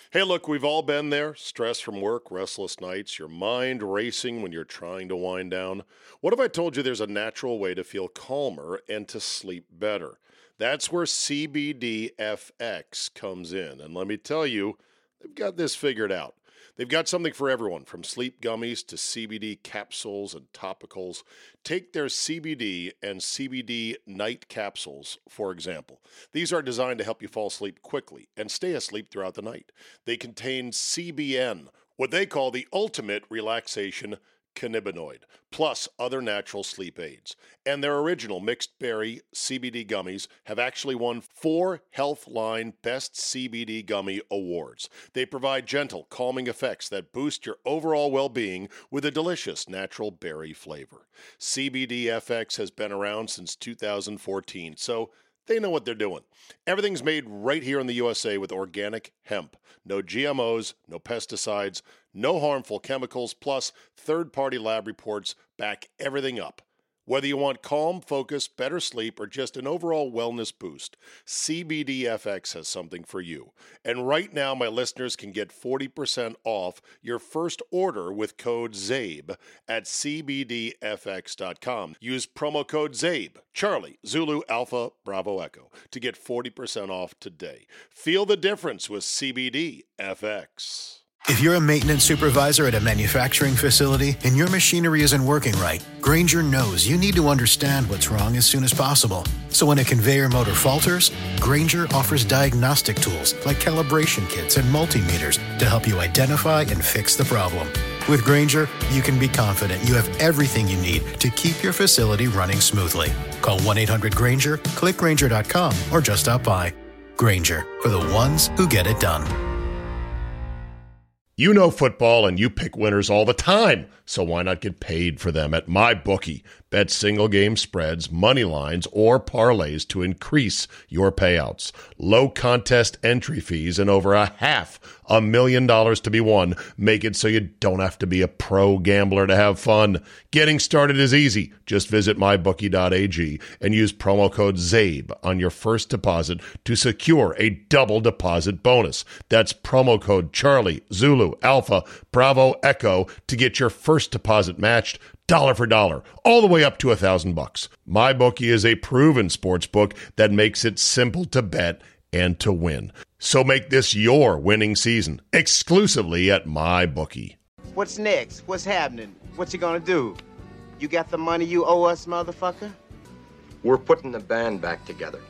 Hey, look, we've all been there. Stress from work, restless nights, your mind racing when you're trying to wind down. What if I told you there's a natural way to feel calmer and to sleep better? That's where CBD FX comes in. And let me tell you, they've got this figured out. They've got something for everyone, from sleep gummies to CBD capsules and topicals. Take their CBD and CBD night capsules, for example. These are designed to help you fall asleep quickly and stay asleep throughout the night. They contain CBN, what they call the ultimate relaxation cannabinoid, plus other natural sleep aids. And their original mixed berry CBD gummies have actually won 4 Healthline Best CBD Gummy Awards. They provide gentle, calming effects that boost your overall well-being with a delicious natural berry flavor. CBD FX has been around since 2014, so they know what they're doing. Everything's made right here in the USA with organic hemp. No GMOs, no pesticides, no harmful chemicals, plus third-party lab reports back everything up. Whether you want calm, focus, better sleep, or just an overall wellness boost, CBDFX has something for you. And right now, my listeners can get 40% off your first order with code ZABE at CBDFX.com. Use promo code ZABE, Charlie, Zulu, Alpha, Bravo, Echo, to get 40% off today. Feel the difference with CBDFX. If you're a maintenance supervisor at a manufacturing facility and your machinery isn't working right, Grainger knows you need to understand what's wrong as soon as possible. So when a conveyor motor falters, Grainger offers diagnostic tools like calibration kits and multimeters to help you identify and fix the problem. With Grainger, you can be confident you have everything you need to keep your facility running smoothly. Call 1-800-GRAINGER, click Grainger.com, or just stop by. Grainger, for the ones who get it done. You know football and you pick winners all the time, so why not get paid for them at MyBookie? Bet single game spreads, money lines, or parlays to increase your payouts. Low contest entry fees and over $500,000 to be won make it so you don't have to be a pro gambler to have fun. Getting started is easy. Just visit mybookie.ag and use promo code ZABE on your first deposit to secure a double deposit bonus. That's promo code Charlie, Zulu, Alpha, Bravo, Echo to get your first deposit matched dollar for dollar, all the way up to $1,000. MyBookie is a proven sports book that makes it simple to bet and to win. So make this your winning season, exclusively at MyBookie. What's next? What's happening? What you gonna do? You got the money you owe us, motherfucker? We're putting the band back together.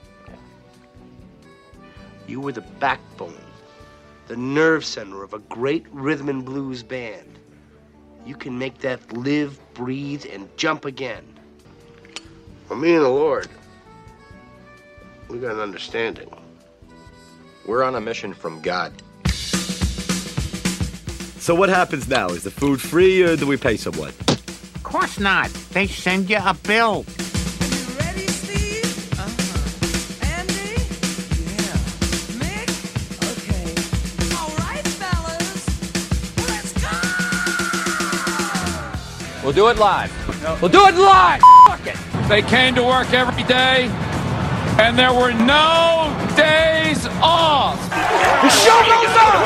You were the backbone, the nerve center of a great rhythm and blues band. You can make that live, breathe, and jump again. Well, me and the Lord, we got an understanding. We're on a mission from God. So what happens now? Is the food free or do we pay someone? Of course not. They send you a bill. We'll do it live. We'll do it live. Fuck it. They came to work every day, and there were no days off. The show goes on.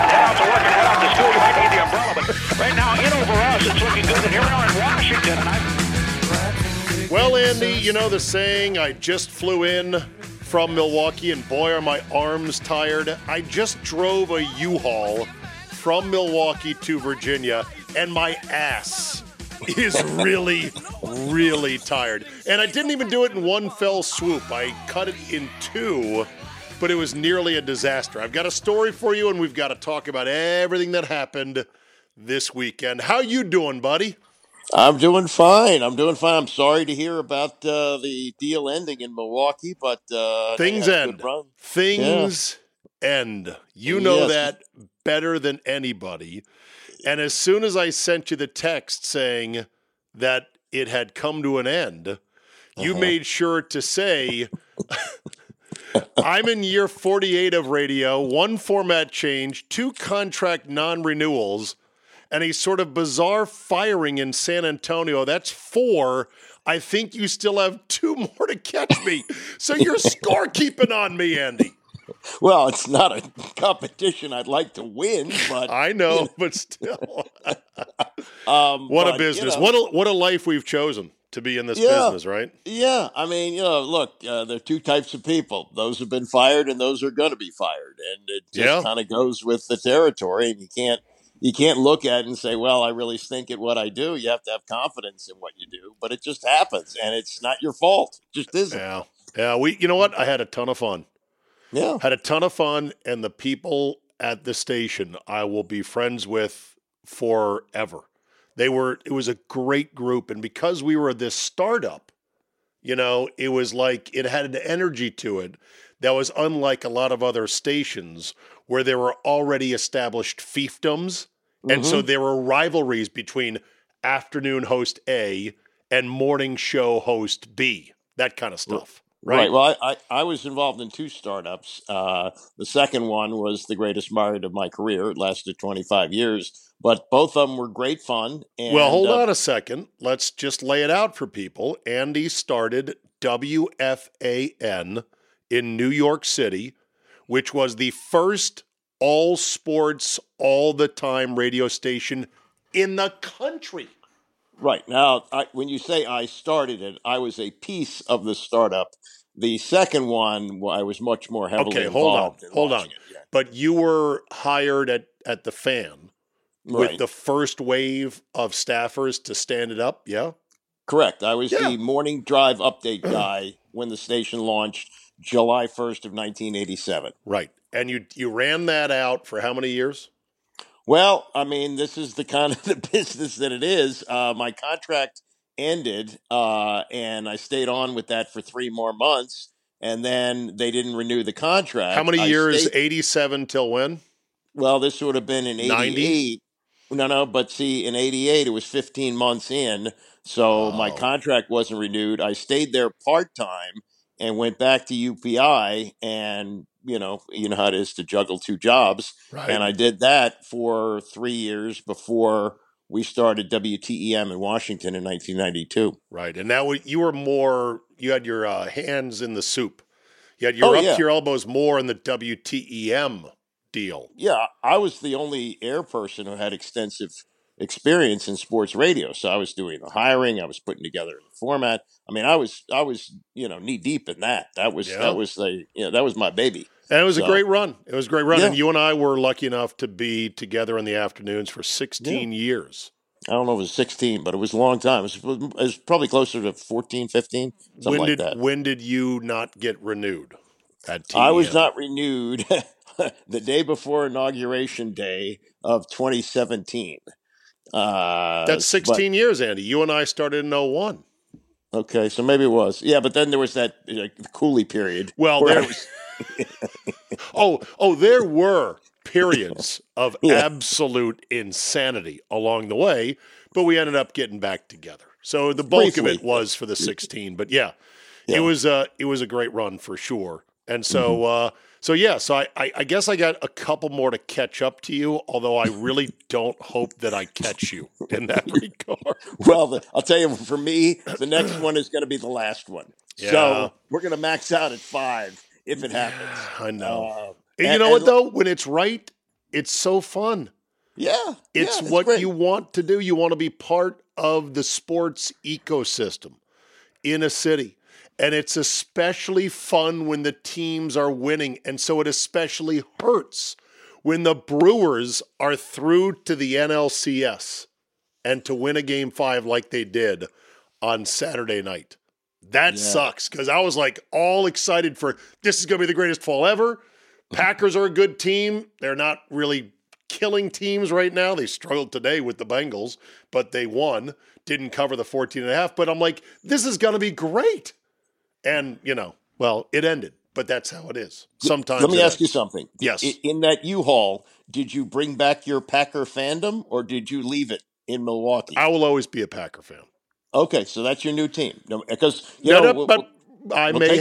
Right now, in over us, it's looking good. And here we are in Washington. Well, Andy, you know the saying, I just flew in from Milwaukee, and boy, are my arms tired. I just drove a U-Haul from Milwaukee to Virginia, and my ass is really, really tired. And I didn't even do it in one fell swoop. I cut it in 2, but it was nearly a disaster. I've got a story for you, and we've got to talk about everything that happened this weekend. How you doing, buddy? I'm doing fine. I'm sorry to hear about the deal ending in Milwaukee, but things end. Things end. You know that better than anybody. And as soon as I sent you the text saying that it had come to an end, you made sure to say, I'm in year 48 of radio, 1 format change, 2 contract non-renewals, and a sort of bizarre firing in San Antonio. That's 4. I think you still have 2 more to catch me. So you're scorekeeping on me, Andy. Well, it's not a competition I'd like to win, but I know, but still. What a business. What a life we've chosen to be in this business, right? Yeah. I mean, look, there are two types of people. Those who've been fired and those who are going to be fired. And it just kind of goes with the territory. And you can't look at it and say, well, I really stink at what I do. You have to have confidence in what you do. But it just happens. And it's not your fault. It just isn't. Yeah. Yeah. You know what? I had a ton of fun. Yeah. Had a ton of fun. And the people at the station I will be friends with forever. It was a great group. And because we were this startup, it was like it had an energy to it that was unlike a lot of other stations where there were already established fiefdoms. And so there were rivalries between afternoon host A and morning show host B, that kind of stuff. Right. Well, I was involved in two startups. The second one was the greatest market of my career. It lasted 25 years, but both of them were great fun. And, well, hold on a second. Let's just lay it out for people. Andy started WFAN in New York City, which was the first all sports, all the time radio station in the country. Right. Now, when you say I started it, I was a piece of the startup. The second one, I was much more heavily involved. Hold on. Yeah. But you were hired at the Fan with the first wave of staffers to stand it up, yeah? Correct. I was the morning drive update guy when the station launched July 1st of 1987. Right. And you ran that out for how many years? Well, I mean, this is the kind of the business that it is. My contract ended, and I stayed on with that for 3 more months, and then they didn't renew the contract. How many years? 87 till when? Well, this would have been in 88. 90? No, but see, in 88, it was 15 months in, so my contract wasn't renewed. I stayed there part-time and went back to UPI, and you know how it is to juggle 2 jobs. Right. And I did that for 3 years before we started WTEM in Washington in 1992. Right. And now you had your hands in the soup. You had your to your elbows more in the WTEM deal. Yeah, I was the only air person who had extensive experience in sports radio. So I was doing the hiring, I was putting together the format. I mean, I was knee deep in that. That was my baby. And it was a great run. It was a great run. Yeah. And you and I were lucky enough to be together in the afternoons for 16 years. I don't know if it was 16, but it was a long time. It was probably closer to 14, 15, something like that. When did you not get renewed at TEM? I was not renewed the day before Inauguration Day of 2017. That's 16 years, Andy. You and I started in 01. Okay, so maybe it was. Yeah, but then there was that Cooley period. Well, there was... there were periods of absolute insanity along the way, but we ended up getting back together. So the bulk of it was for the 16, but it was a great run for sure. And so so I guess I got a couple more to catch up to you, although I really don't hope that I catch you in that regard. Well, I'll tell you, for me, the next one is going to be the last one. Yeah. So we're going to max out at 5 if it happens. I know. And you know what, though? When it's right, it's so fun. Yeah. It's what great. You want to do. You want to be part of the sports ecosystem in a city. And it's especially fun when the teams are winning. And so it especially hurts when the Brewers are through to the NLCS and to win a Game 5 like they did on Saturday night. That sucks, because I was like all excited for this is going to be the greatest fall ever. Packers are a good team. They're not really killing teams right now. They struggled today with the Bengals, but they won. Didn't cover the 14.5. But I'm like, this is going to be great. And, it ended. But that's how it is. Sometimes. Let me ask you something. Yes. In that U-Haul, did you bring back your Packer fandom, or did you leave it in Milwaukee? I will always be a Packer fan. Okay, so that's your new team. Because I may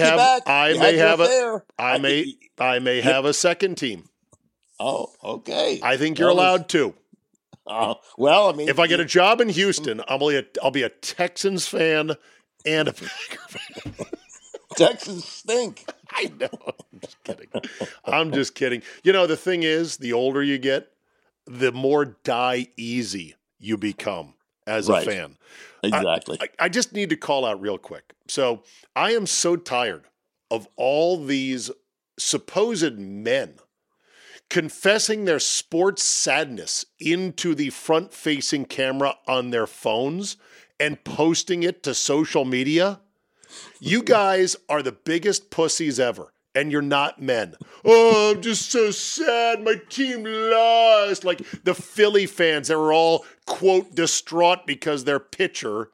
have a second team. Oh, okay. I think you're allowed to. Well, I mean, if I get a job in Houston, I'll be a Texans fan and a Packer fan. Texans stink. I know. I'm just kidding. You know, the thing is, the older you get, the more die easy you become as a fan. Exactly. I just need to call out real quick. So I am so tired of all these supposed men confessing their sports sadness into the front-facing camera on their phones and posting it to social media. You guys are the biggest pussies ever, and you're not men. Oh, I'm just so sad. My team lost. Like the Philly fans that were all, quote, distraught because their pitcher,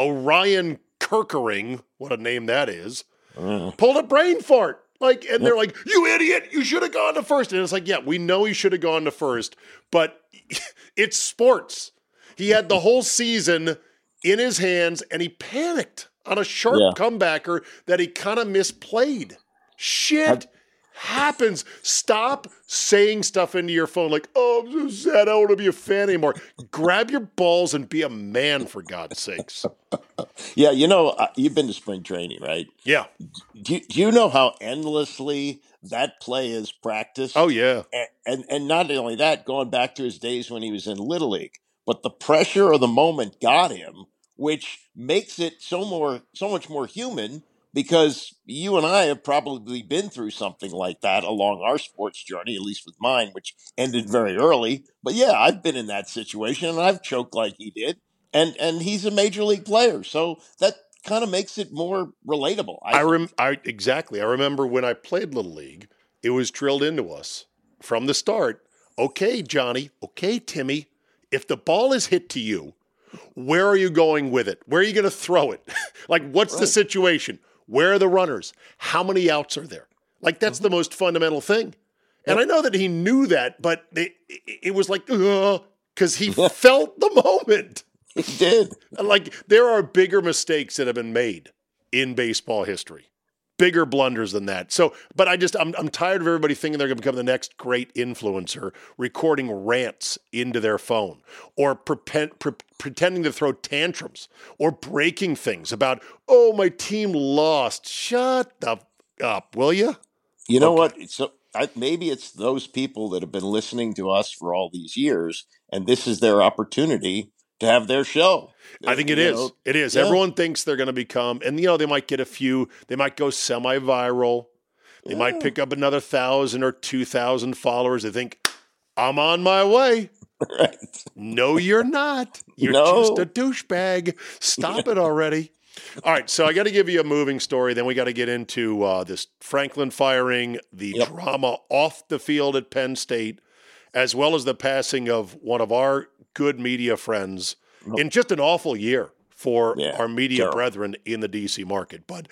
Orion Kirkering, what a name that is, pulled a brain fart. Like, and they're like, you idiot, you should have gone to first. And it's like, yeah, we know he should have gone to first, but it's sports. He had the whole season in his hands, and he panicked on a sharp comebacker that he kind of misplayed. Shit happens. Stop saying stuff into your phone like, oh, I'm so sad, I don't want to be a fan anymore. Grab your balls and be a man, for God's sakes. Yeah, you know, you've been to spring training, right? Yeah. Do you know how endlessly that play is practiced? Oh, yeah. And not only that, going back to his days when he was in Little League, but the pressure of the moment got him, which makes it so much more human, because you and I have probably been through something like that along our sports journey, at least with mine, which ended very early. But yeah, I've been in that situation, and I've choked like he did. And he's a major league player, so that kind of makes it more relatable. Exactly. I remember when I played Little League, it was drilled into us from the start. Okay, Johnny. Okay, Timmy. If the ball is hit to you, where are you going with it? Where are you going to throw it? Like, what's the situation? Where are the runners? How many outs are there? Like, that's the most fundamental thing. And I know that he knew that, but it was like, because he felt the moment. He did. Like, there are bigger mistakes that have been made in baseball history. Bigger blunders than that. So, but I'm tired of everybody thinking they're going to become the next great influencer, recording rants into their phone, or pretending to throw tantrums, or breaking things about, oh, my team lost. Shut up, will you? You know what? So maybe it's those people that have been listening to us for all these years, and this is their opportunity to have their show. I think it is. It is. Yeah. Everyone thinks they're going to become, and they might get they might go semi-viral. They might pick up another 1,000 or 2,000 followers. They think, I'm on my way. Right. No, you're not. You're just a douchebag. Stop it already. All right, so I got to give you a moving story. Then we got to get into this Franklin firing, the drama off the field at Penn State, as well as the passing of one of our good media friends in just an awful year for our media brethren in the D.C. market. But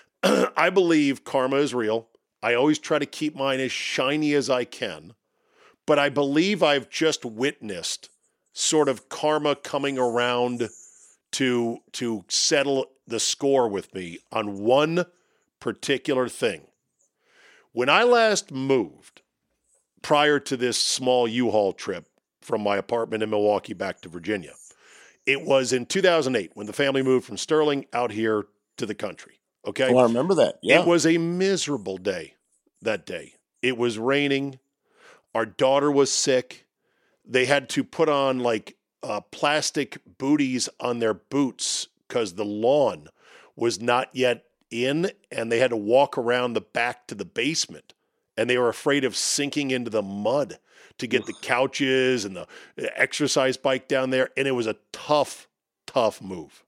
I believe karma is real. I always try to keep mine as shiny as I can. But I believe I've just witnessed sort of karma coming around to settle the score with me on one particular thing. When I last moved, prior to this small U-Haul trip from my apartment in Milwaukee back to Virginia, it was in 2008 when the family moved from Sterling out here to the country. Okay? Oh, I remember that. Yeah. It was a miserable day that day. It was raining. Our daughter was sick. They had to put on like plastic booties on their boots because the lawn was not yet in, and they had to walk around the back to the basement. And they were afraid of sinking into the mud to get the couches and the exercise bike down there. And it was a tough, tough move.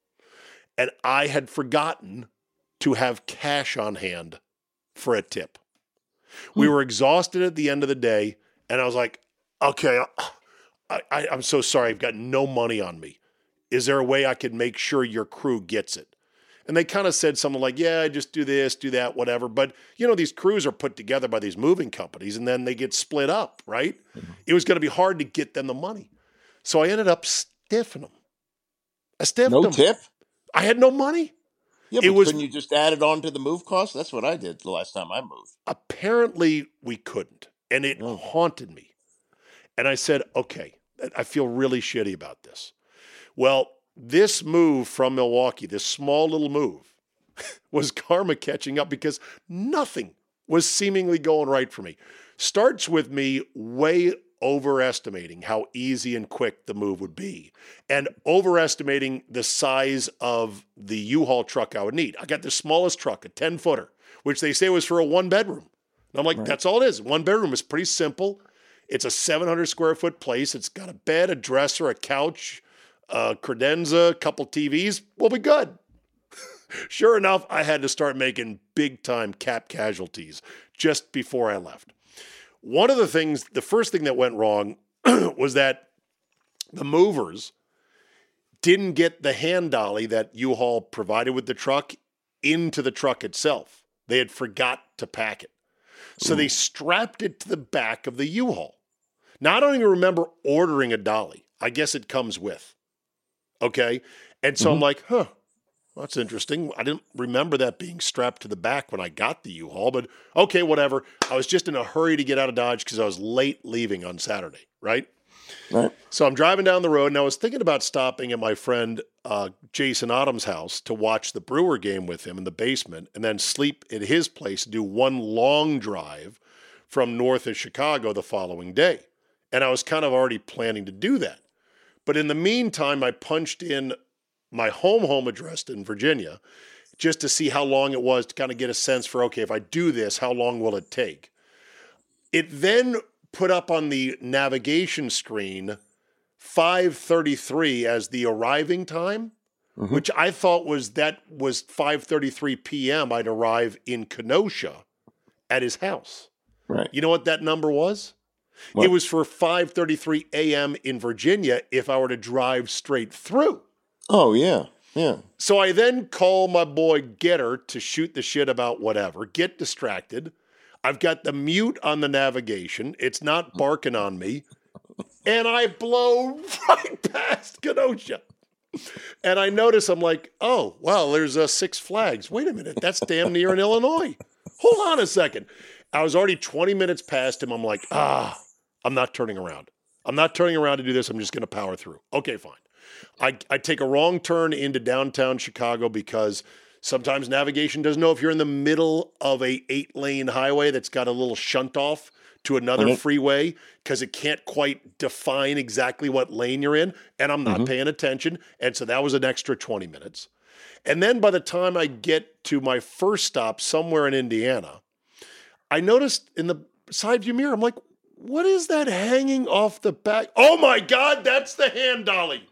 And I had forgotten to have cash on hand for a tip. We were exhausted at the end of the day. And I was like, okay, I'm so sorry. I've got no money on me. Is there a way I could make sure your crew gets it? And they kind of said something like, yeah, just do this, do that, whatever. But, these crews are put together by these moving companies, and then they get split up, right? Mm-hmm. It was going to be hard to get them the money. So I ended up stiffing them. I stiffed them. No tip? I had no money. Yeah, but couldn't you just add it on to the move cost? That's what I did the last time I moved. Apparently, we couldn't. And it haunted me. And I said, okay, I feel really shitty about this. Well, this move from Milwaukee, this small little move, was karma catching up because nothing was seemingly going right for me. Starts with me way overestimating how easy and quick the move would be and overestimating the size of the U-Haul truck I would need. I got the smallest truck, a 10-footer, which they say was for a one-bedroom. And I'm like, right. That's all it is. One bedroom is pretty simple. It's a 700 square foot place. It's got a bed, a dresser, a couch, a credenza, a couple TVs. We'll be good. Sure enough, I had to start making big-time cap casualties just before I left. One of the first thing that went wrong was that the movers didn't get the hand dolly that U-Haul provided with the truck into the truck itself. They had forgot to pack it. So they strapped it to the back of the U-Haul. Now, I don't even remember ordering a dolly. I guess it comes with. Okay? And so I'm like, well, that's interesting. I didn't remember that being strapped to the back when I got the U-Haul, but okay, whatever. I was just in a hurry to get out of Dodge because I was late leaving on Saturday, right? So I'm driving down the road, and I was thinking about stopping at my friend Jason Autumn's house to watch the Brewer game with him in the basement and then sleep at his place and do one long drive from north of Chicago the following day. And I was kind of already planning to do that. But in the meantime, I punched in my home address in Virginia just to see how long it was to kind of get a sense for, okay, if I do this, how long will it take? It then put up on the navigation screen 5:33 as the arriving time, which I thought was 5:33 p.m. I'd arrive in Kenosha at his house. Right. You know what that number was? What? It was for 5:33 a.m. in Virginia if I were to drive straight through. Oh, yeah. Yeah. So I then call my boy Getter to shoot the shit about whatever, get distracted. I've got the mute on the navigation. It's not barking on me. And I blow right past Kenosha. And I notice, I'm like, oh, well, there's Six Flags. Wait a minute. That's damn near in Illinois. Hold on a second. I was already 20 minutes past him. I'm like, I'm not turning around. I'm not turning around to do this. I'm just going to power through. Okay, fine. I take a wrong turn into downtown Chicago because sometimes navigation doesn't know if you're in the middle of a 8-lane highway that's got a little shunt off to another freeway because it can't quite define exactly what lane you're in, and I'm not paying attention. And so that was an extra 20 minutes. And then by the time I get to my first stop somewhere in Indiana, I noticed in the side view mirror, I'm like, what is that hanging off the back? Oh my God, that's the hand dolly.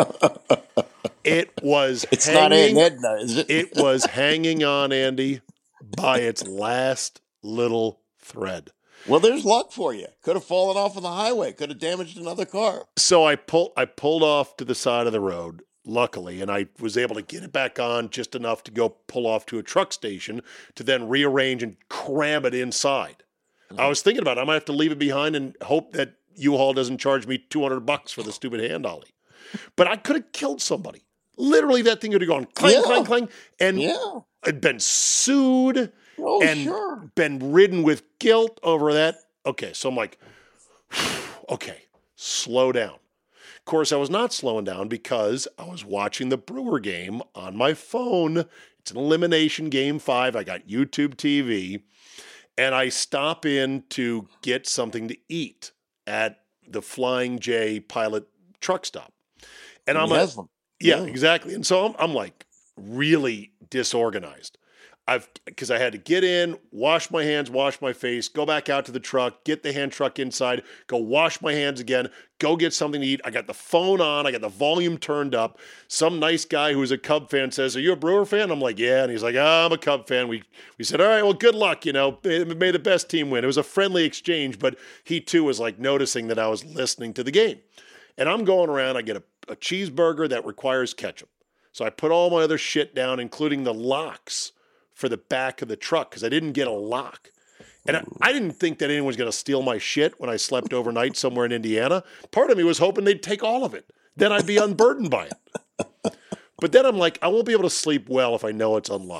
It's not Aunt Edna, is it? It was hanging on, Andy, by its last little thread. Well, there's luck for you. Could have fallen off on the highway. Could have damaged another car. So I pulled off to the side of the road, luckily, and I was able to get it back on just enough to go pull off to a truck station to then rearrange and cram it inside. I was thinking about it. I might have to leave it behind and hope that U-Haul doesn't charge me $200 for the stupid hand dolly. But I could have killed somebody. Literally, that thing would have gone clang, clang, clang, and I'd been sued been ridden with guilt over that. Okay, so I'm like, okay, slow down. Of course, I was not slowing down because I was watching the Brewer game on my phone. It's an elimination game 5. I got YouTube TV, and I stop in to get something to eat at the Flying J Pilot truck stop. And I'm like, exactly. And so I'm like really disorganized. Because I had to get in, wash my hands, wash my face, go back out to the truck, get the hand truck inside, go wash my hands again, go get something to eat. I got the phone on, I got the volume turned up. Some nice guy who's a Cub fan says, "Are you a Brewer fan?" I'm like, "Yeah." And he's like, "I'm a Cub fan." We said, "All right, well, good luck. You know, may the best team win." It was a friendly exchange, but he too was like noticing that I was listening to the game. And I'm going around, I get a cheeseburger that requires ketchup. So I put all my other shit down, including the locks for the back of the truck because I didn't get a lock. And I didn't think that anyone was going to steal my shit when I slept overnight somewhere in Indiana. Part of me was hoping they'd take all of it. Then I'd be unburdened by it. But then I'm like, I won't be able to sleep well if I know it's unlocked.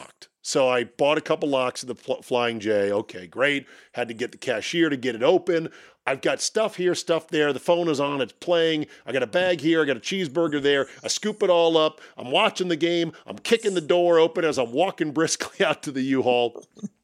So I bought a couple locks of the Flying J. Okay, great. Had to get the cashier to get it open. I've got stuff here, stuff there. The phone is on. It's playing. I got a bag here. I got a cheeseburger there. I scoop it all up. I'm watching the game. I'm kicking the door open as I'm walking briskly out to the U-Haul.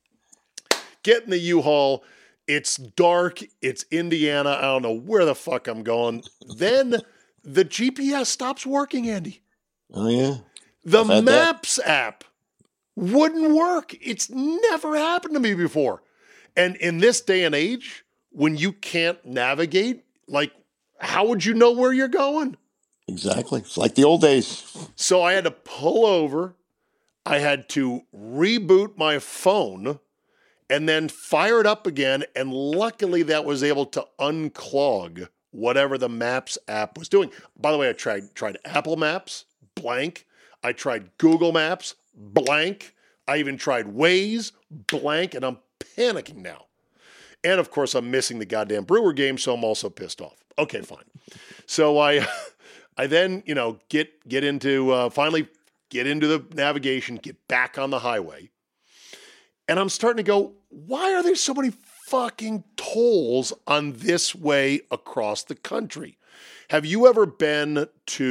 Get in the U-Haul. It's dark. It's Indiana. I don't know where the fuck I'm going. Then the GPS stops working, Andy. Oh, yeah? The Maps app wouldn't work. It's never happened to me before. And in this day and age, when you can't navigate, like, how would you know where you're going? Exactly. It's like the old days. So I had to pull over. I had to reboot my phone and then fire it up again. And luckily that was able to unclog whatever the Maps app was doing. By the way, I tried Apple Maps, blank. I tried Google Maps, blank. I even tried Waze, blank, and I'm panicking now. And of course, I'm missing the goddamn Brewer game, so I'm also pissed off. Okay, fine. So I then, get into, finally get into the navigation, get back on the highway. And I'm starting to go, why are there so many fucking tolls on this way across the country? Have you ever been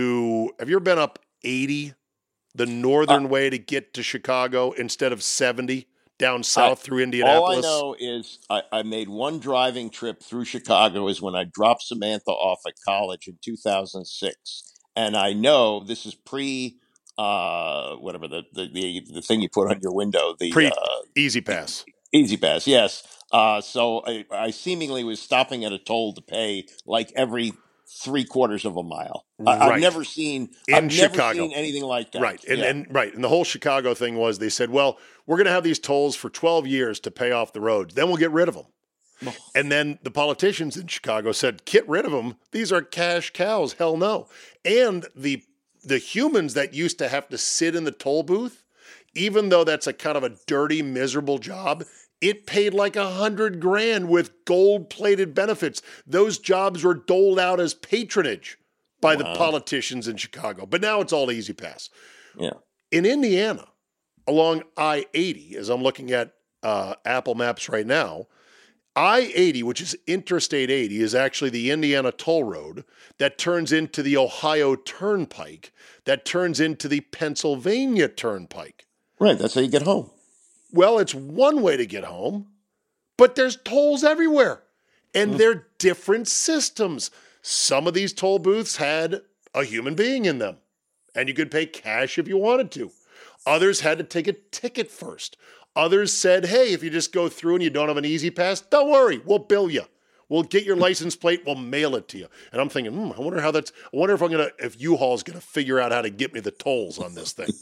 up 80, the northern way to get to Chicago instead of 70? Down south through Indianapolis? All I know is I made one driving trip through Chicago is when I dropped Samantha off at college in 2006. And I know this is pre, whatever, the thing you put on your window. Easy Pass. Easy Pass, yes. So I seemingly was stopping at a toll to pay like every 3/4 of a mile. Right. I've never seen anything like that. Right. And the whole Chicago thing was they said, well, we're going to have these tolls for 12 years to pay off the roads. Then we'll get rid of them. And then the politicians in Chicago said, get rid of them. These are cash cows. Hell no. And the humans that used to have to sit in the toll booth, even though that's a kind of a dirty, miserable job, it paid like $100,000 with gold-plated benefits. Those jobs were doled out as patronage by the politicians in Chicago. But now it's all Easy Pass. Yeah. In Indiana, along I-80, as I'm looking at Apple Maps right now, I-80, which is Interstate 80, is actually the Indiana toll road that turns into the Ohio Turnpike, that turns into the Pennsylvania Turnpike. Right, that's how you get home. Well, it's one way to get home, but there's tolls everywhere, and they're different systems. Some of these toll booths had a human being in them, and you could pay cash if you wanted to. Others had to take a ticket first. Others said, hey, if you just go through and you don't have an Easy Pass, don't worry, we'll bill you. We'll get your license plate, we'll mail it to you. And I'm thinking, I wonder if U-Haul's going to figure out how to get me the tolls on this thing.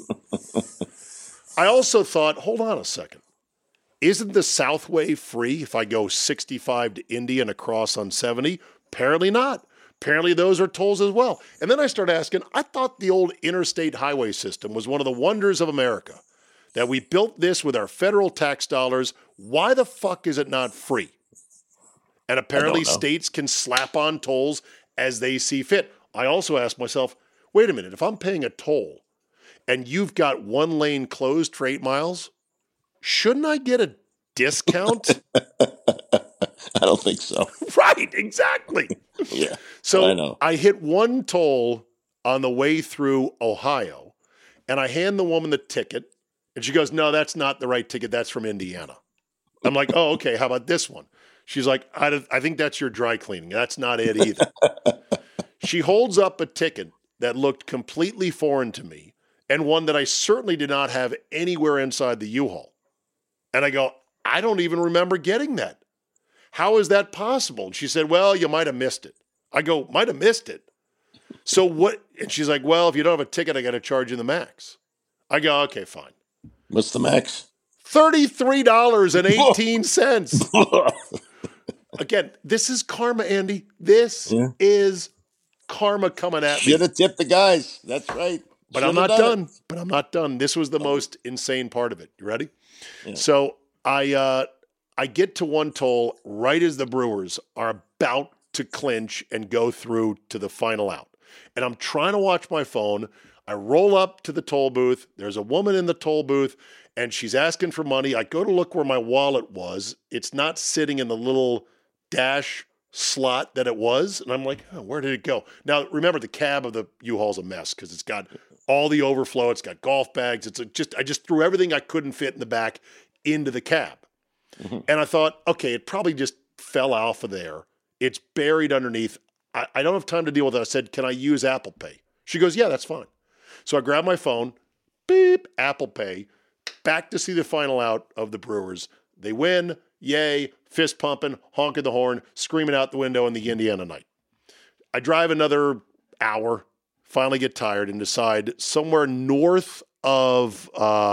I also thought, hold on a second. Isn't the Southway free if I go 65 to Indy and across on 70? Apparently not. Apparently those are tolls as well. And then I started asking, I thought the old interstate highway system was one of the wonders of America, that we built this with our federal tax dollars. Why the fuck is it not free? And apparently states can slap on tolls as they see fit. I also asked myself, wait a minute, if I'm paying a toll and you've got one lane closed for 8 miles, shouldn't I get a discount? I don't think so. Right, exactly. Yeah. So I hit one toll on the way through Ohio, and I hand the woman the ticket, and she goes, no, that's not the right ticket. That's from Indiana. I'm like, oh, okay, how about this one? She's like, I think that's your dry cleaning. That's not it either. She holds up a ticket that looked completely foreign to me, and one that I certainly did not have anywhere inside the U-Haul. And I go, I don't even remember getting that. How is that possible? And she said, well, you might have missed it. I go, might have missed it? So what? And she's like, well, if you don't have a ticket, I got to charge you the max. I go, okay, fine. What's the max? $33.18. Again, this is karma, Andy. This is karma coming at me. Should have tipped the guys. That's right. But I'm not done. But I'm not done. This was the most insane part of it. You ready? Yeah. So I get to one toll right as the Brewers are about to clinch and go through to the final out. And I'm trying to watch my phone. I roll up to the toll booth. There's a woman in the toll booth, and she's asking for money. I go to look where my wallet was. It's not sitting in the little dash slot that it was. And I'm like, oh, where did it go? Now, remember, the cab of the U-Haul's a mess because it's got all the overflow. It's got golf bags. I just threw everything I couldn't fit in the back into the cab. Mm-hmm. And I thought, okay, it probably just fell off of there. It's buried underneath. I don't have time to deal with it. I said, can I use Apple Pay? She goes, yeah, that's fine. So I grabbed my phone, beep, Apple Pay, back to see the final out of the Brewers. They win, yay, fist pumping, honking the horn, screaming out the window in the Indiana night. I drive another hour, finally get tired, and decide somewhere north of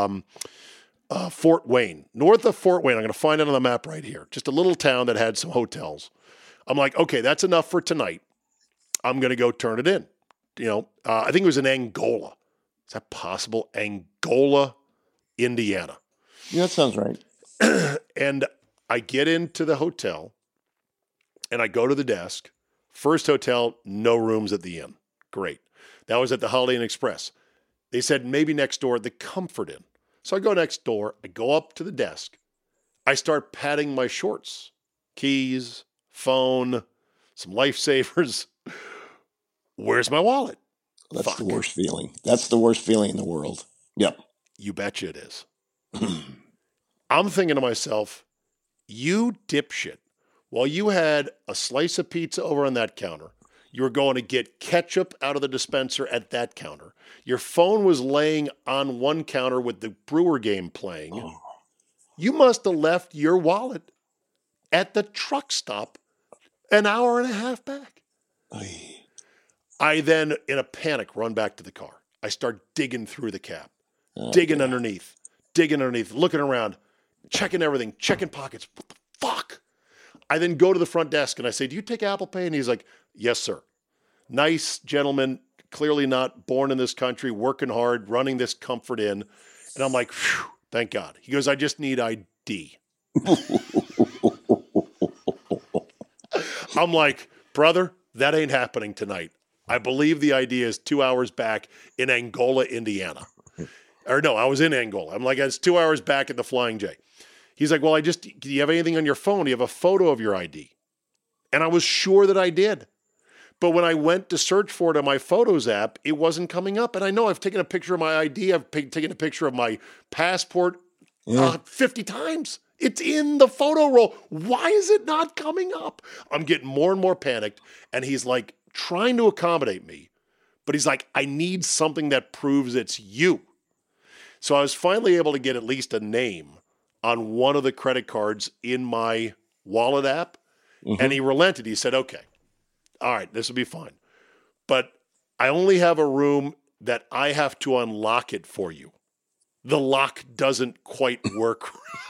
Fort Wayne. North of Fort Wayne, I'm going to find it on the map right here. Just a little town that had some hotels. I'm like, okay, that's enough for tonight. I'm going to go turn it in. I think it was in Angola. Is that possible? Angola, Indiana. Yeah, that sounds right. And I get into the hotel and I go to the desk. First hotel, no rooms at the inn. Great. That was at the Holiday Inn Express. They said maybe next door, the Comfort Inn. So I go next door. I go up to the desk. I start patting my shorts, keys, phone, some lifesavers. Where's my wallet? That's the worst feeling. That's the worst feeling in the world. Yep. You betcha it is. I'm thinking to myself, you dipshit. While you had a slice of pizza over on that counter, you were going to get ketchup out of the dispenser at that counter. Your phone was laying on one counter with the Brewer game playing. Oh. You must have left your wallet at the truck stop an hour and a half back. Aye. I then, in a panic, run back to the car. I start digging through the cab, digging underneath, looking around, checking everything, checking pockets. What the fuck? I then go to the front desk and I say, do you take Apple Pay? And he's like, yes, sir. Nice gentleman, clearly not born in this country, working hard, running this Comfort Inn. And I'm like, phew, thank God. He goes, I just need ID. I'm like, brother, that ain't happening tonight. I believe the idea is 2 hours back in Angola, Indiana. Or no, I was in Angola. I'm like, it's 2 hours back at the Flying J. He's like, well, do you have anything on your phone? Do you have a photo of your ID? And I was sure that I did. But when I went to search for it on my Photos app, it wasn't coming up. And I know I've taken a picture of my ID. I've taken a picture of my passport 50 times. It's in the photo roll. Why is it not coming up? I'm getting more and more panicked. And he's like trying to accommodate me. But he's like, I need something that proves it's you. So I was finally able to get at least a name on one of the credit cards in my wallet app. Mm-hmm. And he relented. He said, okay, all right, this will be fine. But I only have a room that I have to unlock it for you. The lock doesn't quite work.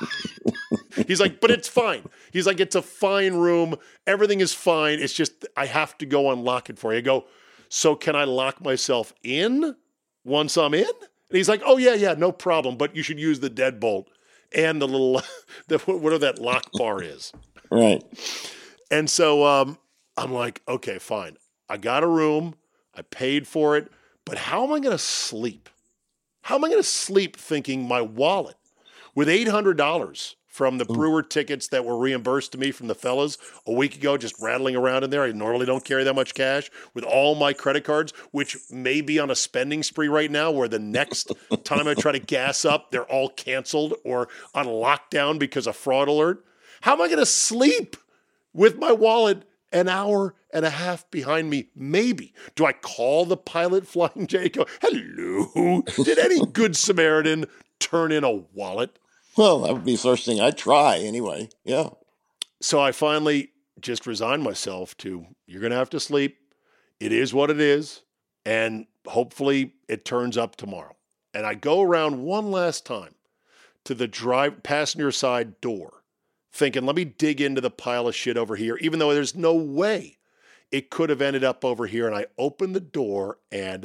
He's like, but it's fine. He's like, it's a fine room. Everything is fine. It's just I have to go unlock it for you. I go, so can I lock myself in once I'm in? And he's like, oh, yeah, no problem. But you should use the deadbolt and the little, whatever that lock bar is. Right. And so I'm like, okay, fine. I got a room. I paid for it. But how am I going to sleep? How am I going to sleep thinking my wallet with $800 from the Brewer tickets that were reimbursed to me from the fellas a week ago, just rattling around in there? I normally don't carry that much cash with all my credit cards, which may be on a spending spree right now where the next time I try to gas up, they're all canceled or on lockdown because of fraud alert. How am I going to sleep with my wallet an hour and a half behind me? Maybe. Do I call the pilot Flying J? Go, hello, did any good Samaritan turn in a wallet? Well, that would be the first thing I'd try anyway. Yeah. So I finally just resigned myself to, you're going to have to sleep. It is what it is. And hopefully it turns up tomorrow. And I go around one last time to the passenger side door, thinking, let me dig into the pile of shit over here, even though there's no way it could have ended up over here. And I opened the door and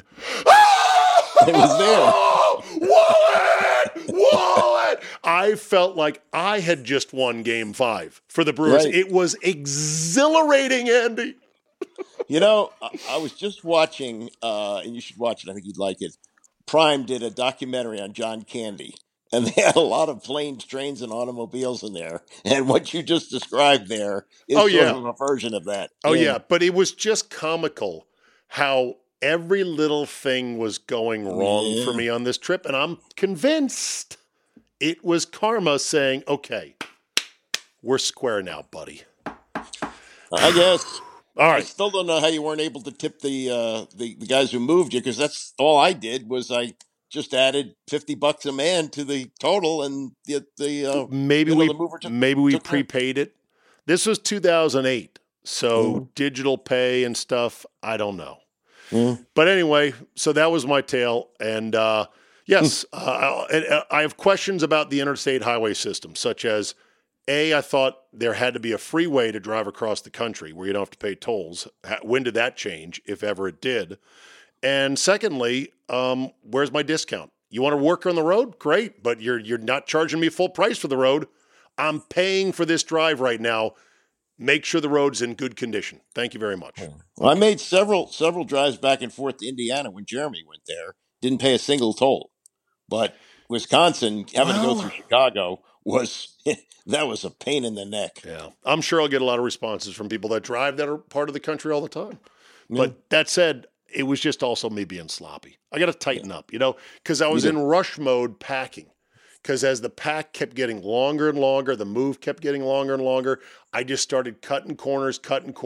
it was there. Wallet! I felt like I had just won Game 5 for the Brewers. Right. It was exhilarating, Andy. I was just watching, and you should watch it. I think you'd like it. Prime did a documentary on John Candy, and they had a lot of planes, trains, and automobiles in there. And what you just described there is sort of a version of that. Oh, yeah. But it was just comical how every little thing was going wrong for me on this trip. And I'm convinced it was karma saying, okay, we're square now, buddy. I guess. All right. I still don't know how you weren't able to tip the guys who moved you, because that's all I did was I just added $50 a man to the total, and maybe we prepaid it. This was 2008, so digital pay and stuff, I don't know. But anyway, so that was my tale, and yes, I have questions about the interstate highway system, such as, I thought there had to be a free way to drive across the country where you don't have to pay tolls. When did that change, if ever it did? And secondly, where's my discount? You want to work on the road? Great, but you're not charging me full price for the road. I'm paying for this drive right now. Make sure the road's in good condition. Thank you very much. Well, I made several drives back and forth to Indiana when Jeremy went there. Didn't pay a single toll. But Wisconsin, having to go through Chicago, that was a pain in the neck. Yeah, I'm sure I'll get a lot of responses from people that drive that are part of the country all the time. But that said, it was just also me being sloppy. I got to tighten up, because I was in rush mode packing. Because as the pack kept getting longer and longer, the move kept getting longer and longer, I just started cutting corners.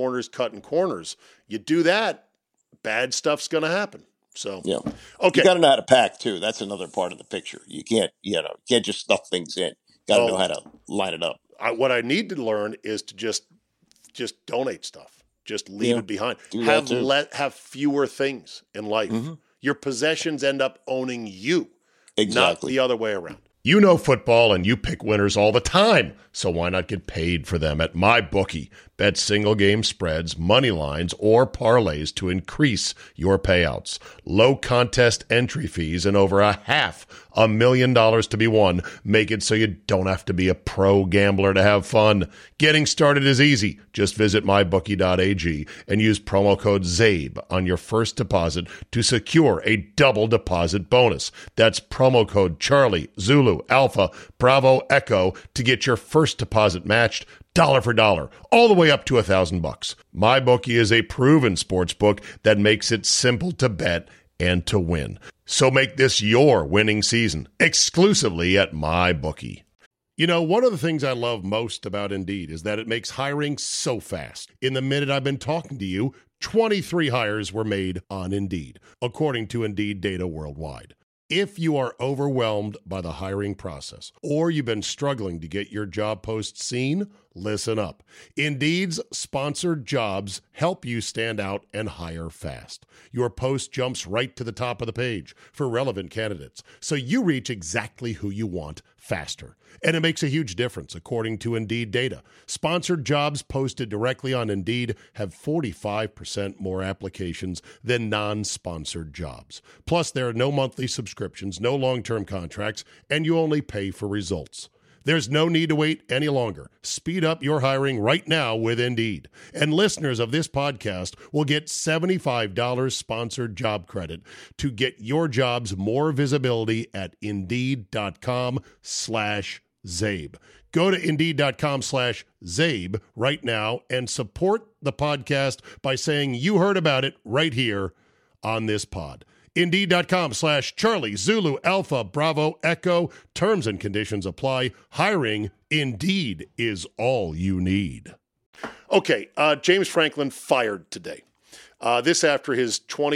You do that, bad stuff's going to happen. So, okay. You got to know how to pack too. That's another part of the picture. You can't just stuff things in. Got to know how to line it up. What I need to learn is to just donate stuff. Just leave it behind. Have fewer things in life. Your possessions end up owning you, not the other way around. You know football and you pick winners all the time, so why not get paid for them at MyBookie? Bet single game spreads, money lines, or parlays to increase your payouts. Low contest entry fees and over $500,000 to be won make it so you don't have to be a pro gambler to have fun. Getting started is easy. Just visit mybookie.ag and use promo code ZABE on your first deposit to secure a double deposit bonus. That's promo code Charlie, Zulu, Alpha, Bravo, Echo to get your first deposit matched dollar for dollar, all the way up to $1,000. MyBookie is a proven sports book that makes it simple to bet and to win. So make this your winning season exclusively at MyBookie. One of the things I love most about Indeed is that it makes hiring so fast. In the minute I've been talking to you, 23 hires were made on Indeed, according to Indeed data worldwide. If you are overwhelmed by the hiring process or you've been struggling to get your job post seen, listen up. Indeed's sponsored jobs help you stand out and hire fast. Your post jumps right to the top of the page for relevant candidates, so you reach exactly who you want faster. And it makes a huge difference, according to Indeed data. Sponsored jobs posted directly on Indeed have 45% more applications than non-sponsored jobs. Plus, there are no monthly subscriptions, no long-term contracts, and you only pay for results. There's no need to wait any longer. Speed up your hiring right now with Indeed. And listeners of this podcast will get $75 sponsored job credit to get your jobs more visibility at Indeed.com/Zabe. Go to Indeed.com/Zabe right now and support the podcast by saying you heard about it right here on this pod. Indeed.com/Charlie, Zulu, Alpha, Bravo, Echo. Terms and conditions apply. Hiring, Indeed, is all you need. Okay, James Franklin fired today. This after his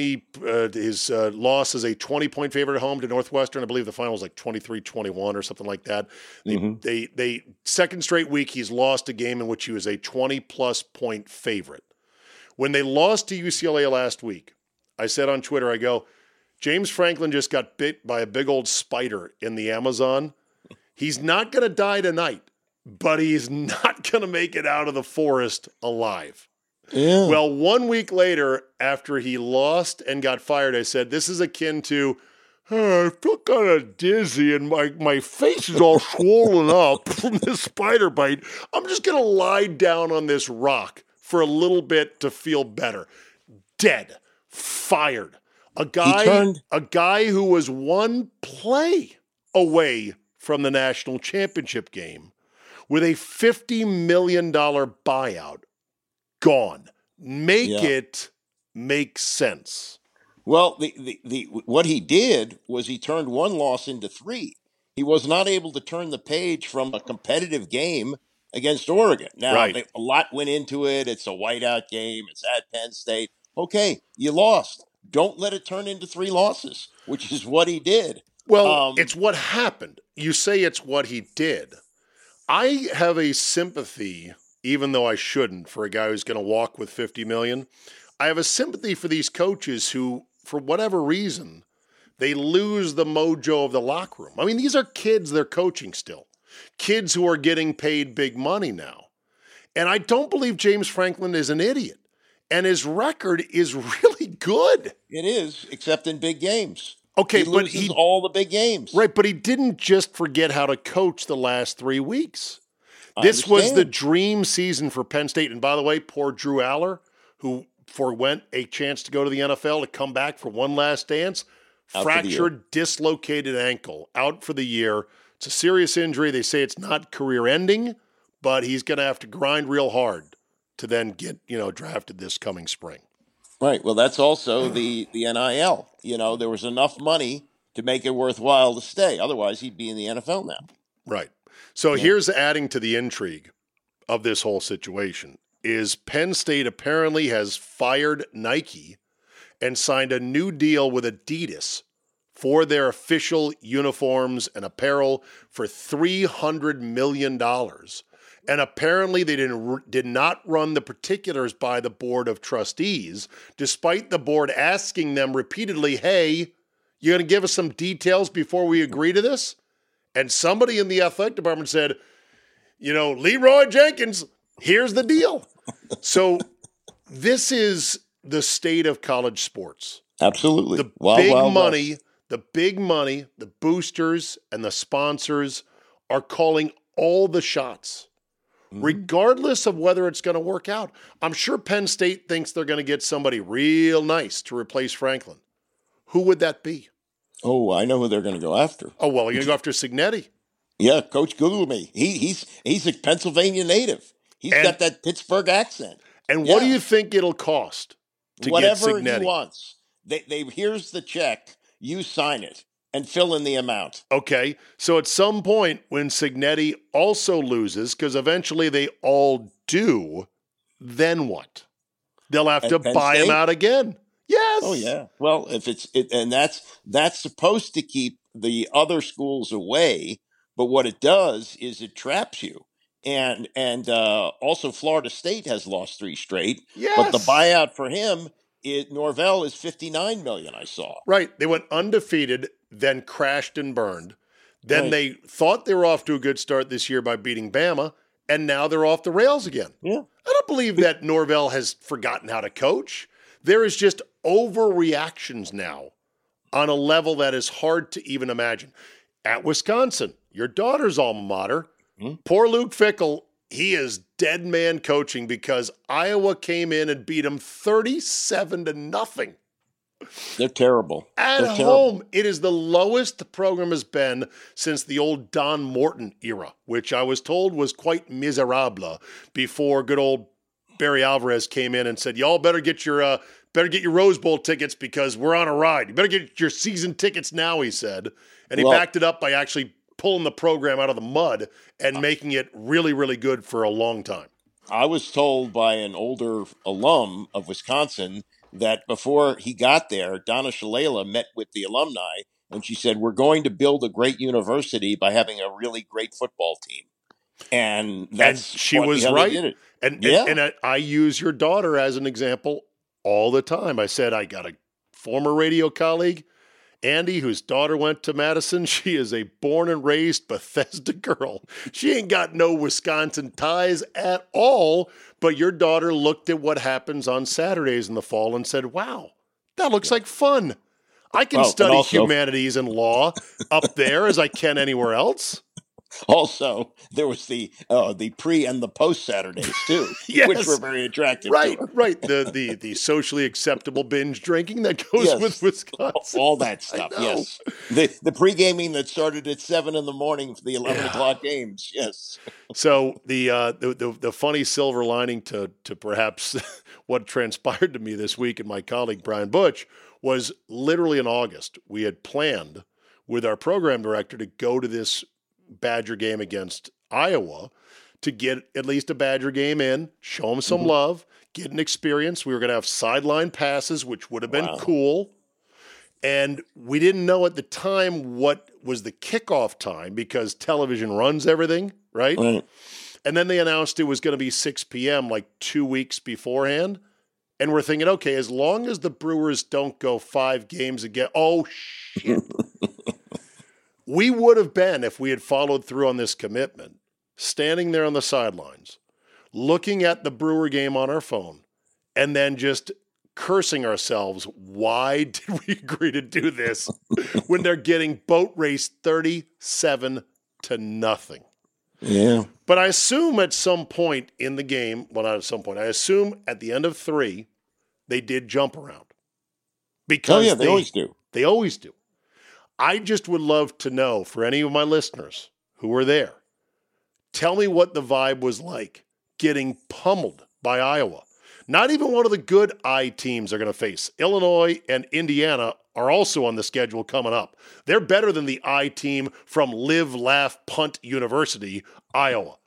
loss as a 20-point favorite at home to Northwestern. I believe the final was like 23-21 or something like that. They second straight week he's lost a game in which he was a 20-plus point favorite. When they lost to UCLA last week, I said on Twitter, I go, James Franklin just got bit by a big old spider in the Amazon. He's not going to die tonight, but he's not going to make it out of the forest alive. Yeah. Well, 1 week later, after he lost and got fired, I said, this is akin to, I feel kind of dizzy and my face is all swollen up from this spider bite. I'm just going to lie down on this rock for a little bit to feel better. Dead. Fired. A guy who was one play away from the national championship game with a $50 million buyout. Gone. Make it make sense. Well, what he did was he turned one loss into three. He was not able to turn the page from a competitive game against Oregon. Now, a lot went into it. It's a whiteout game. It's at Penn State. Okay, you lost. Don't let it turn into three losses, which is what he did. Well, it's what happened. You say it's what he did. I have a sympathy, even though I shouldn't, for a guy who's going to walk with $50 million. I have a sympathy for these coaches who, for whatever reason, they lose the mojo of the locker room. I mean, these are kids they're coaching still. Kids who are getting paid big money now. And I don't believe James Franklin is an idiot. And his record is really good. It is, except in big games. Okay, he loses all the big games. Right, but he didn't just forget how to coach the last 3 weeks. This was the dream season for Penn State. And by the way, poor Drew Aller, who forewent a chance to go to the NFL to come back for one last dance, fractured, dislocated ankle, out for the year. It's a serious injury. They say it's not career-ending, but he's going to have to grind real hard to then get, drafted this coming spring. Right. Well, that's also the NIL. There was enough money to make it worthwhile to stay. Otherwise, he'd be in the NFL now. Right. So here's adding to the intrigue of this whole situation is Penn State apparently has fired Nike and signed a new deal with Adidas for their official uniforms and apparel for $300 million. And apparently they did not run the particulars by the board of trustees, despite the board asking them repeatedly, hey, you going to give us some details before we agree to this? And somebody in the athletic department said, Leroy Jenkins, here's the deal. So this is the state of college sports. Absolutely. The big money, the boosters and the sponsors are calling all the shots. Regardless of whether it's going to work out. I'm sure Penn State thinks they're going to get somebody real nice to replace Franklin. Who would that be? Oh, I know who they're going to go after. Oh, well, you're going to go after Cignetti. Yeah, Coach Google me. He's a Pennsylvania native. He's got that Pittsburgh accent. And what do you think it'll cost to get Cignetti? Whatever he wants. Here's the check. You sign it and fill in the amount. Okay, so at some point when Cignetti also loses, because eventually they all do, then what? They'll have to buy him out again. Yes. Oh yeah. Well, and that's supposed to keep the other schools away, but what it does is it traps you. And also Florida State has lost 3 straight. Yes. But the buyout for him, Norvell is $59 million. I saw. Right. They went undefeated, then crashed and burned. Then they thought they were off to a good start this year by beating Bama, and now they're off the rails again. Yeah. I don't believe that Norvell has forgotten how to coach. There is just overreactions now on a level that is hard to even imagine. At Wisconsin, your daughter's alma mater, poor Luke Fickell, he is dead man coaching because Iowa came in and beat him 37-0. They're terrible. At home, it is the lowest the program has been since the old Don Morton era, which I was told was quite miserable before good old Barry Alvarez came in and said, y'all better get your Rose Bowl tickets because we're on a ride. You better get your season tickets now, he said. And he backed it up by actually pulling the program out of the mud and making it really, really good for a long time. I was told by an older alum of Wisconsin that before he got there, Donna Shalala met with the alumni, and she said, we're going to build a great university by having a really great football team. And she was right. And I use your daughter as an example all the time. I said, I got a former radio colleague, Andy, whose daughter went to Madison. She is a born and raised Bethesda girl. She ain't got no Wisconsin ties at all, but your daughter looked at what happens on Saturdays in the fall and said, wow, that looks like fun. I can study humanities and law up there as I can anywhere else. Also, there was the pre and the post Saturdays too, yes. which were very attractive. Right, to her. right. The socially acceptable binge drinking that goes with Wisconsin. All that stuff. Yes, the pre-gaming that started at 7 a.m. for the 11 o'clock games. Yes. So the funny silver lining to perhaps what transpired to me this week and my colleague Brian Butch was literally in August. We had planned with our program director to go to this Badger game against Iowa to get at least a Badger game in, show them some love, get an experience. We were going to have sideline passes, which would have been cool. And we didn't know at the time what was the kickoff time because television runs everything, right? And then they announced it was going to be 6 p.m. like 2 weeks beforehand. And we're thinking, okay, as long as the Brewers don't go 5 games again, oh, shit. We would have been, if we had followed through on this commitment, standing there on the sidelines, looking at the Brewer game on our phone, and then just cursing ourselves. Why did we agree to do this when they're getting boat raced 37-0? Yeah. But I assume at some point in the game, well, not at some point, I assume at the end of 3, they did jump around. Because they always do. They always do. I just would love to know, for any of my listeners who were there, tell me what the vibe was like getting pummeled by Iowa. Not even one of the good I teams are going to face. Illinois and Indiana are also on the schedule coming up. They're better than the I team from Live, Laugh, Punt University, Iowa.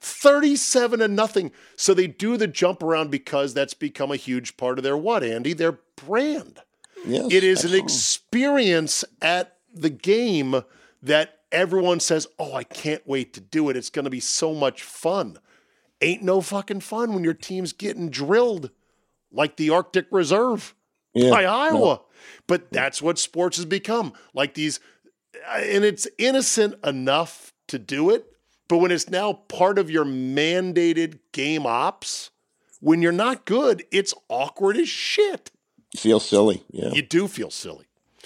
37-0. So they do the jump around because that's become a huge part of their what, Andy? Their brand. Yes, it is an experience at the game that everyone says, oh, I can't wait to do it. It's going to be so much fun. Ain't no fucking fun when your team's getting drilled like the Arctic Reserve by Iowa. No. But that's what sports has become. Like these, and it's innocent enough to do it, but when it's now part of your mandated game ops, when you're not good, it's awkward as shit. You feel silly. Yeah. You do feel silly.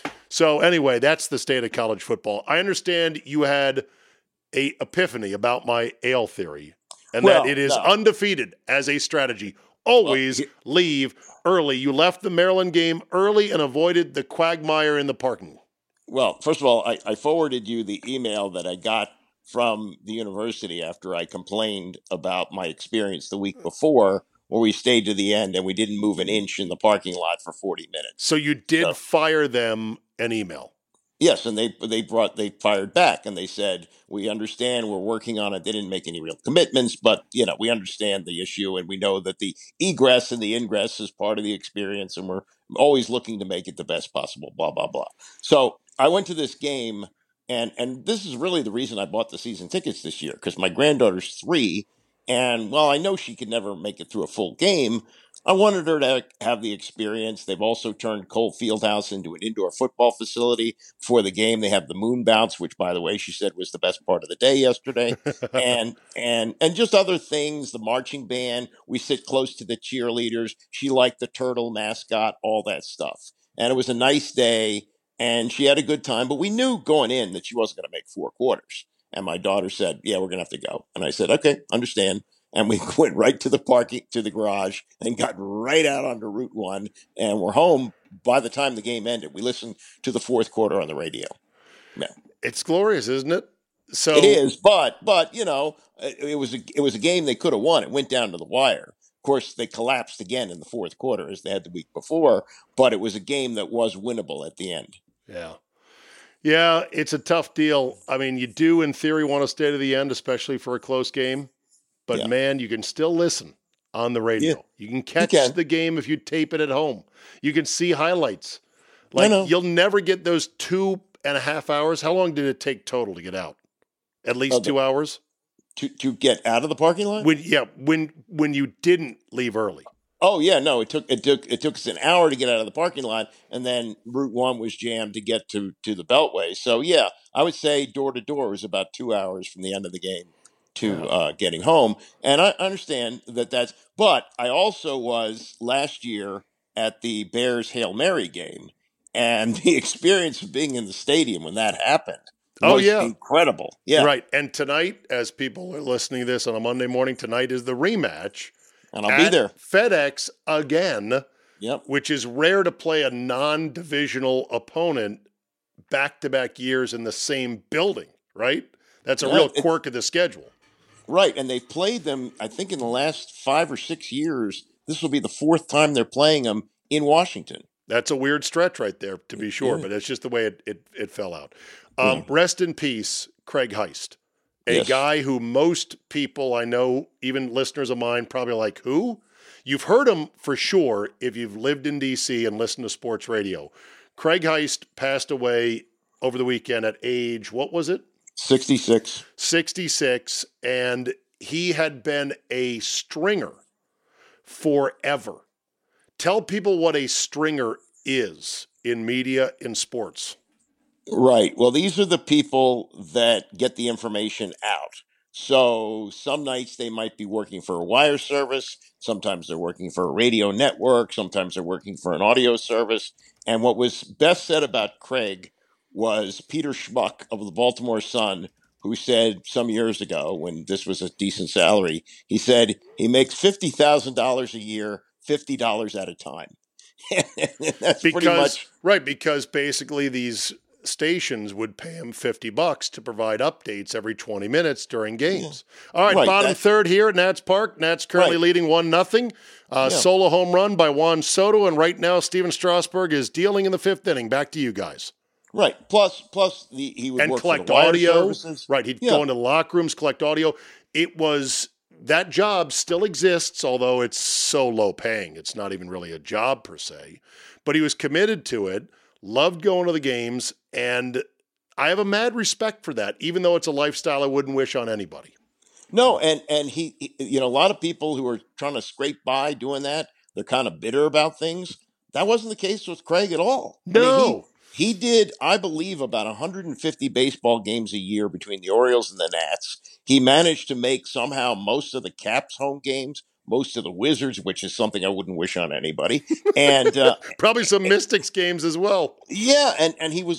So anyway, that's the state of college football. I understand you had a epiphany about my ale theory. And that it is undefeated as a strategy. Always leave early. You left the Maryland game early and avoided the quagmire in the parking. Well, first of all, I forwarded you the email that I got from the university after I complained about my experience the week before, where we stayed to the end and we didn't move an inch in the parking lot for 40 minutes. So you did fire them an email? Yes, and they fired back and they said, we understand, we're working on it. They didn't make any real commitments, but we understand the issue and we know that the egress and the ingress is part of the experience and we're always looking to make it the best possible, blah, blah, blah. So I went to this game and this is really the reason I bought the season tickets this year, because my granddaughter's 3 and while I know she could never make it through a full game, I wanted her to have the experience. They've also turned Cole Fieldhouse into an indoor football facility for the game. They have the moon bounce, which, by the way, she said was the best part of the day yesterday, and just other things. The marching band. We sit close to the cheerleaders. She liked the turtle mascot, all that stuff. And it was a nice day, and she had a good time. But we knew going in that she wasn't going to make 4 quarters. And my daughter said, "Yeah, we're going to have to go." And I said, "Okay, understand." And we went right to the garage and got right out onto Route 1 and we're home by the time the game ended. We listened to the 4th quarter on the radio. Yeah. It's glorious, isn't it? So it is, but it was a game they could have won. It went down to the wire. Of course, they collapsed again in the 4th quarter as they had the week before, but it was a game that was winnable at the end. Yeah. Yeah, it's a tough deal. I mean, you do in theory want to stay to the end, especially for a close game. But, man, you can still listen on the radio. Yeah. You can catch the game if you tape it at home. You can see highlights. Like, you'll never get those 2.5 hours. How long did it take total to get out? At least 2 hours? To get out of the parking lot? When you didn't leave early. Oh, yeah, no, it took us an hour to get out of the parking lot, and then Route 1 was jammed to get to the Beltway. So, yeah, I would say door to door was about 2 hours from the end of the game to getting home. And I understand that's, but I also was last year at the Bears Hail Mary game and the experience of being in the stadium when that happened was incredible. Yeah. Right. And tonight, as people are listening to this on a Monday morning, tonight is the rematch. And I'll be there. FedEx again, yep. Which is rare to play a non-divisional opponent back-to-back years in the same building, right? That's a real quirk of the schedule. Right. And they've played them, I think, in the last 5 or 6 years. This will be the 4th time they're playing them in Washington. That's a weird stretch right there, to be sure, but it's just the way it fell out. Rest in peace, Craig Heist, a guy who most people I know, even listeners of mine, probably like, who? You've heard him for sure if you've lived in D.C. and listened to sports radio. Craig Heist passed away over the weekend at age, what was it? 66. 66, and he had been a stringer forever. Tell people what a stringer is in media, in sports. Right. Well, these are the people that get the information out. So some nights they might be working for a wire service. Sometimes they're working for a radio network. Sometimes they're working for an audio service. And what was best said about Craig was Peter Schmuck of the Baltimore Sun, who said some years ago, when this was a decent salary, he said he makes $50,000 a year, $50 at a time. That's pretty much right. Because basically these stations would pay him $50 to provide updates every 20 minutes during games. All right, bottom third here at Nats Park. Nats currently leading 1-0. Solo home run by Juan Soto, and right now Steven Strasburg is dealing in the 5th inning. Back to you guys. Right. Plus he would work collect for the wire audio. Services. Right. He'd go into the locker rooms, collect audio. That job still exists, although it's so low paying. It's not even really a job per se. But he was committed to it, loved going to the games, and I have a mad respect for that, even though it's a lifestyle I wouldn't wish on anybody. No, and he a lot of people who are trying to scrape by doing that, they're kind of bitter about things. That wasn't the case with Craig at all. No. I mean, he did, I believe, about 150 baseball games a year between the Orioles and the Nats. He managed to make somehow most of the Caps home games, most of the Wizards, which is something I wouldn't wish on anybody, and probably some Mystics games as well. Yeah, and he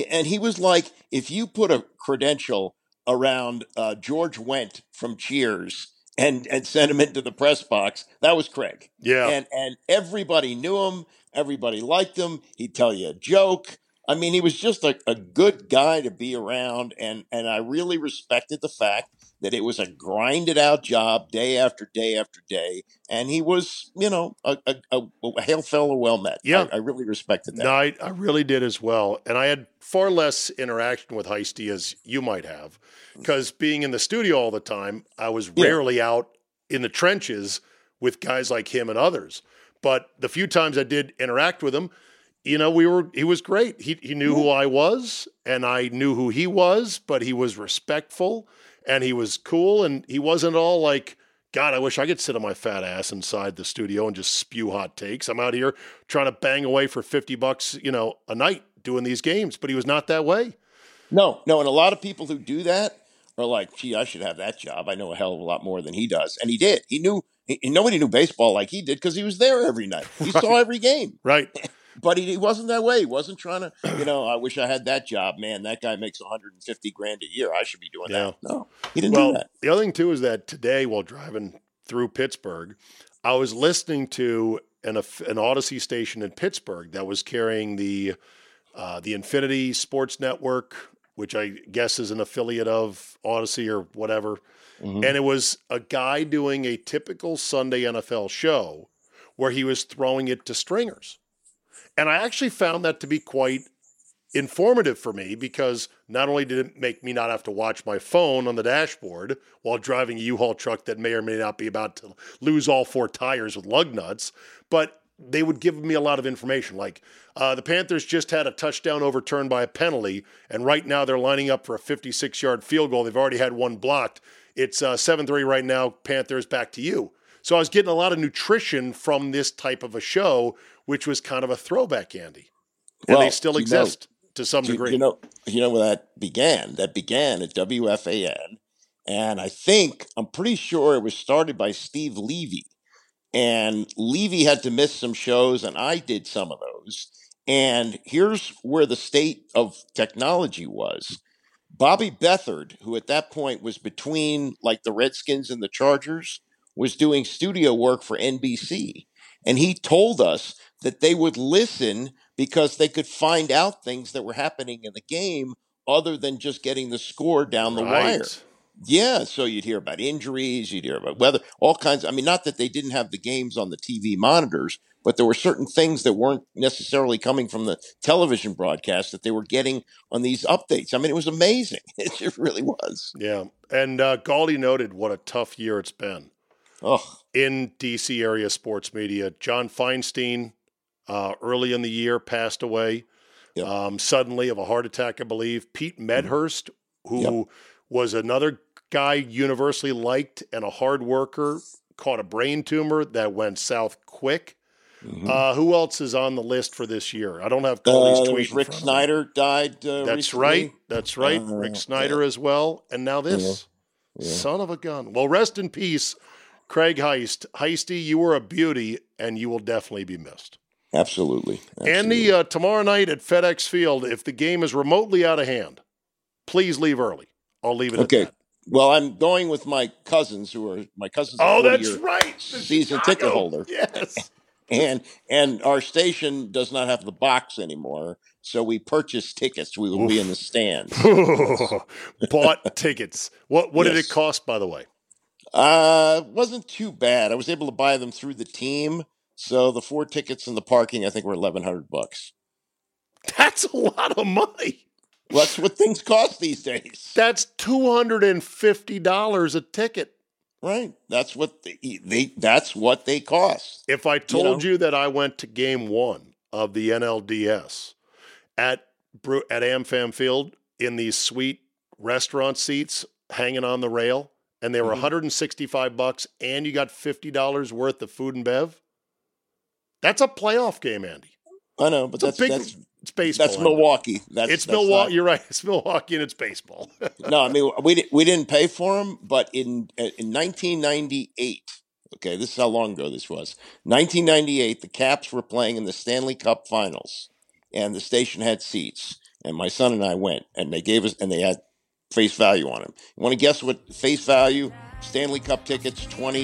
was like, if you put a credential around George Wendt from Cheers and sent him into the press box, that was Craig. Yeah, and everybody knew him. Everybody liked him. He'd tell you a joke. I mean, he was just a good guy to be around, and I really respected the fact that it was a grinded out job day after day after day, and he was, a hail fellow well met. Yeah. I really respected that. No, I really did as well, and I had far less interaction with Heisty as you might have, because being in the studio all the time, I was rarely out in the trenches with guys like him and others. But the few times I did interact with him, he was great. He knew who I was, and I knew who he was, but he was respectful, and he was cool, and he wasn't all like, God, I wish I could sit on my fat ass inside the studio and just spew hot takes. I'm out here trying to bang away for $50, a night doing these games, but he was not that way. No, and a lot of people who do that are like, gee, I should have that job. I know a hell of a lot more than he does. And he did. He knew. Nobody knew baseball like he did because he was there every night. He saw every game. Right. But he wasn't that way. He wasn't trying to, I wish I had that job. Man, that guy makes $150,000 a year. I should be doing that. No, he didn't do that. The other thing, too, is that today while driving through Pittsburgh, I was listening to an Odyssey station in Pittsburgh that was carrying the Infinity Sports Network, which I guess is an affiliate of Odyssey or whatever. Mm-hmm. And it was a guy doing a typical Sunday NFL show where he was throwing it to stringers. And I actually found that to be quite informative for me because not only did it make me not have to watch my phone on the dashboard while driving a U-Haul truck that may or may not be about to lose all 4 tires with lug nuts, but they would give me a lot of information. Like the Panthers just had a touchdown overturned by a penalty, and right now they're lining up for a 56-yard field goal. They've already had one blocked. It's 7-3 right now. Panthers, back to you. So I was getting a lot of nutrition from this type of a show, which was kind of a throwback, Andy. And they still exist to some degree. You know where that began? That began at WFAN. And I'm pretty sure it was started by Steve Levy. And Levy had to miss some shows, and I did some of those. And here's where the state of technology was. Bobby Beathard, who at that point was between like the Redskins and the Chargers, was doing studio work for NBC. And he told us that they would listen because they could find out things that were happening in the game other than just getting the score down the wire. Yeah, so you'd hear about injuries, you'd hear about weather, all kinds. I mean, not that they didn't have the games on the TV monitors, but there were certain things that weren't necessarily coming from the television broadcast that they were getting on these updates. I mean, it was amazing. It really was. Yeah, and Galdi noted what a tough year it's been. In D.C. area sports media. John Feinstein, early in the year, passed away suddenly of a heart attack, I believe. Pete Medhurst, who was another guy universally liked and a hard worker, caught a brain tumor that went south quick. Who else is on the list for this year? I don't have Galdi's tweet. Rick Snyder died That's recently. That's right. Rick Snyder as well. And now this. Son of a gun. Well, rest in peace, Craig Heist. Heisty, you were a beauty, and you will definitely be missed. Absolutely. Andy, tomorrow night at FedEx Field, if the game is remotely out of hand, please leave early. I'll leave it at that. Well, I'm going with my cousins, my cousins. Oh, that's right. Season ticket holder. Yes. And our station does not have the box anymore, so we purchased tickets. We will be in the stands. Bought tickets. What did it cost, by the way? It wasn't too bad. I was able to buy them through the team, so the 4 tickets and the parking, I think, were $1,100. That's a lot of money. Well, that's what things cost these days. That's $250 a ticket. Right. That's what they cost. If I told you that I went to game 1 of the NLDS at AmFam Field in these sweet restaurant seats hanging on the rail, and they were $165 and you got $50 worth of food and bev, that's a playoff game, Andy. I know, but it's baseball. That's Milwaukee. It's Milwaukee. You're right. It's Milwaukee and it's baseball. No, I mean we didn't pay for them, but in 1998, okay, this is how long ago this was. 1998, the Caps were playing in the Stanley Cup Finals, and the station had seats, and my son and I went, and they had face value on them. You want to guess what face value? Stanley Cup tickets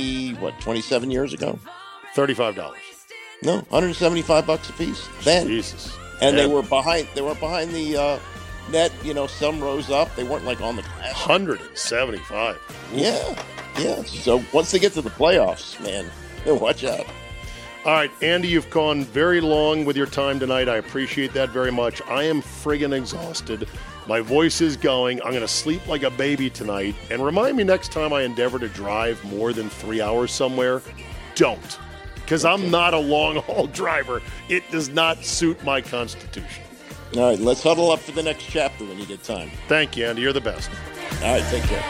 27 years ago? $35. No, $175 a piece. Then. Jesus. And they were behind the net, some rows up. They weren't like on the glass. $175. Yeah. So once they get to the playoffs, man, watch out. All right, Andy, you've gone very long with your time tonight. I appreciate that very much. I am friggin' exhausted. My voice is going. I'm going to sleep like a baby tonight. And remind me next time I endeavor to drive more than 3 hours somewhere, don't. Because I'm not a long-haul driver. It does not suit my constitution. All right, let's huddle up for the next chapter when you get time. Thank you, Andy. You're the best. All right, take care.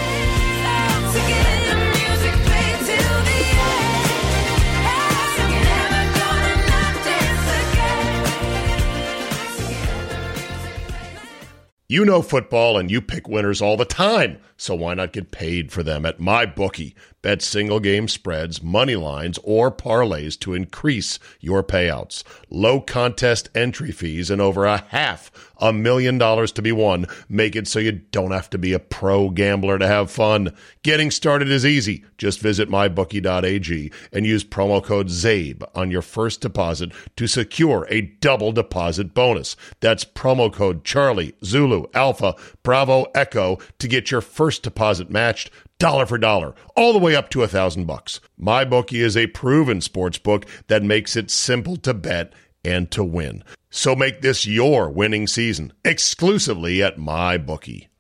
You know football and you pick winners all the time, so why not get paid for them at MyBookie? Bet single game spreads, money lines, or parlays to increase your payouts. Low contest entry fees and over $500,000 to be won make it so you don't have to be a pro gambler to have fun. Getting started is easy. Just visit mybookie.ag and use promo code ZABE on your first deposit to secure a double deposit bonus. That's promo code Charlie, Zulu, Alpha, Bravo, Echo to get your first deposit matched dollar for dollar, all the way up to $1,000. MyBookie is a proven sports book that makes it simple to bet and to win. So make this your winning season exclusively at MyBookie.